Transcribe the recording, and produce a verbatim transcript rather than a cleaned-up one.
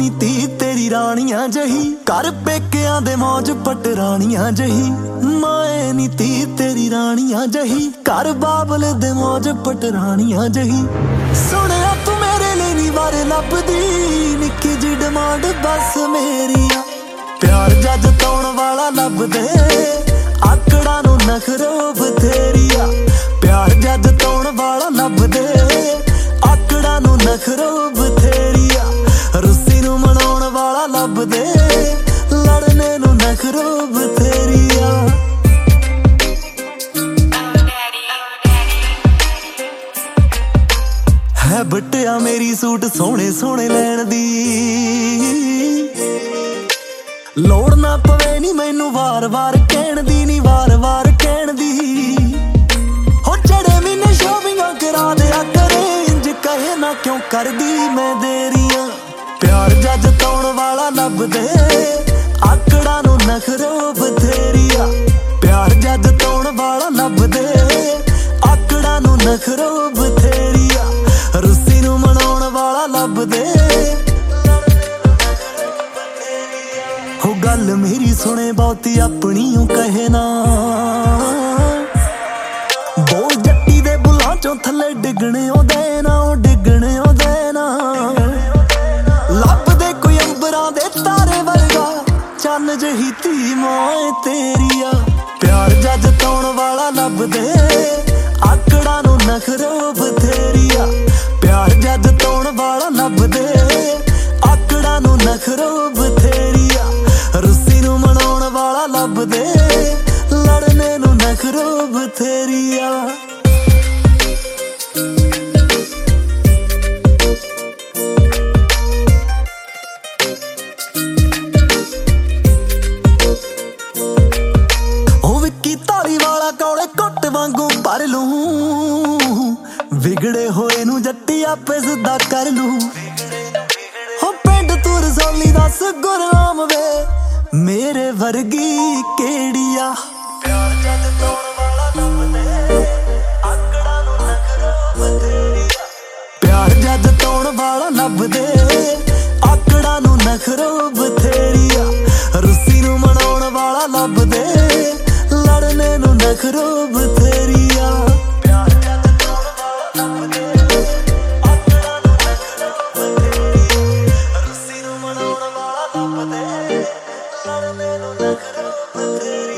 ਨੀ ਤੀ ਤੇਰੀ ਰਾਣੀਆਂ ਜਹੀ, ਕਰ ਪੇਕਿਆਂ ਦੇ ਮੌਜ ਪਟਰਾਣੀਆਂ ਜਹੀ। ਮਾਏ ਨੀ ਤੀ ਤੇਰੀ ਰਾਣੀਆਂ ਜਹੀ, ਕਰ ਬਾਬਲ ਦੇ ਮੌਜ ਪਟਰਾਣੀਆਂ ਜਹੀ। ਸੁਣਿਆ ਤੂੰ ਮੇਰੇ ਲਈ ਨੀ ਵਾਰੇ ਲੱਭਦੀ, ਨਿੱਕੀ ਜੀ ਡਿਮਾਂਡ ਬਸ ਮੇਰੀ ਆ। ਪਿਆਰ ਜੱਜ ਤਾਉਣ ਵਾਲਾ ਲੱਭਦੇ, ਆਕੜਾਂ ਨੂੰ ਨਖਰੋ ਬਥੇਰੀ ਆ। ਪਿਆਰ ਜੱਜ ਤਾਉਣ ਵਾਲਾ ਲੱਭਦੇ, ਆਕੜਾਂ ਨੂੰ ਨਖਰੋ ਬਥੇਰੀ ਆ। ਰੁੱਸੀ ਨੂੰ ਮਨਾਉਣ ਵਾਲਾ ਲੱਭਦੇ, ਲੜਨੇ ਨੂੰ ਨਖਰੋ ਬਥੇਰੀ ਆ। ਹੈ ਬੱਟਿਆ ਮੇਰੀ ਸੂਟ ਸੋਹਣੇ ਸੋਹਣੇ ਲੈਣ ਦੀ, ਲੋੜ ਨਾ ਪਵੇ ਨੀ ਮੈਨੂੰ ਵਾਰ ਵਾਰ ਕਹਿਣ ਦੀ, ਨੀ ਵਾਰ ਵਾਰ ਕਹਿਣ ਦੀ। ਹੋ ਚੜੇ ਮਹੀਨੇ ਸ਼ੋਪਿੰਗਾਂ ਕਰਾ ਦਿਆ ਕਰੇ, ਇੰਜ ਕਹੇ ਨਾ ਕਿਉਂ ਕਰਦੀ ਮੈਂ ਦੇਰੀਆਂ। ਪਿਆਰ ਜੱਜ ਤਾਉਣ ਵਾਲਾ ਲੱਭਦੇ, ਆਕੜਾਂ ਨੂੰ ਨਖਰੋ ਬਥੇਰੀ ਆ। ਪਿਆਰ ਜੱਜ ਤਾਉਣ ਵਾਲਾ ਲੱਭਦੇ, ਆਕੜਾਂ ਨੂੰ ਨਖਰੋ ਬਥੇਰੀ ਆ। ਰੁੱਸੀ ਨੂੰ ਮਨਾਉਣ ਵਾਲਾ ਲੱਭਦੇ, ਹੋ ਗੱਲ ਮੇਰੀ ਸੁਣੇ ਬਹੁਤੀ ਆਪਣੀ ਓ ਕਹੇ ਨਾ। ਬੋਲ ਜੱਟੀ ਦੇ ਬੁੱਲਾਂ ਚੋਂ ਥੱਲੇ ਡਿੱਗਣੇ ਉਹਦੇ ਨਾ, ਉਹ ਡਿੱਗਣੇ ਉਹਦੇ ਨਾ। ਲੱਭਦੇ ਕੋਈ ਅੰਬਰਾਂ ਦੇ ਤਾਰੇ ਵਰਗਾ, ਚੰਨ ਜਿਹੀ ਧੀ ਮਾਂ ਤੇਰੀ ਆ। ਪਿਆਰ ਜੱਜ ਤਾਉਣ ਵਾਲਾ ਲੱਭਦੇ, ਆਕੜਾਂ ਨੂੰ ਨਖਰੋ ਬਥੇਰੀ ਆ। ਪਿਆਰ ਜੱਜ ਤਾਉਣ ਵਾਲਾ ਲੱਭਦੇ, ਆਕੜਾਂ ਨੂੰ ਨਖਰੋ ਬਥੇਰੀ ਆ। ਰੁੱਸੀ ਨੂੰ ਮਨਾਉਣ ਵਾਲਾ ਲੱਭਦੇ, ਲੜਨੇ ਨੂੰ ਨਖਰੋ ਬਥੇਰੀ ਆ। ਉਹ ਵਿੱਕੀ ਧਾਰੀ ਵਾਲਾ ਕੌਲੇ ਕੁੱਟ ਵਾਂਗੂ ਭਰ ਲੂੰ, ਵਿਗੜੇ ਹੋਏ ਨੂੰ ਜੱਟੀ ਆਪੇ ਸਿੱਧਾ ਕਰ ਲੂ। ਹੋ ਪਿੰਡ ਤੂੰ ਰਸੌਲੀ ਦੱਸ ਗੁਰਨਾਮ ਵੇ, ਮੇਰੇ ਵਰਗੀ ਕਿਹੜੀ ਆ। ਪਿਆਰ ਜੱਜ ਤਾਉਣ ਵਾਲਾ ਲੱਭਦੇ, ਆਕੜਾਂ ਨੂੰ ਨਖਰੋ ਬਥੇਰੀ ਆ। ਪਿਆਰ ਜੱਜ ਤਾਉਣ ਵਾਲਾ ਲੱਭਦੇ, ਆਕੜਾਂ ਨੂੰ ਨਖਰੋ ਬਥੇਰੀ ਆ। ਰੁੱਸੀ ਨੂੰ ਮਨਾਉਣ ਵਾਲਾ ਲੱਭਦੇ, ਲੜਨੇ ਨੂੰ ਨਖਰੋ ਬਥੇਰੀ ਆ। ਪਿਆਰ ਜੱਜ ਤਾਉਣ ਵਾਲਾ ਲੱਭਦੇ, ਆਕੜਾਂ ਨੂੰ ਨਖਰੋ ਬਥੇਰੀ ਆ। ਰੁੱਸੀ ਨੂੰ ਮਨਾਉਣ ਵਾਲਾ ਲੱਭਦੇ, ਲੜਨੇ ਨੂੰ ਨਖਰੋ ਬਥੇਰੀ।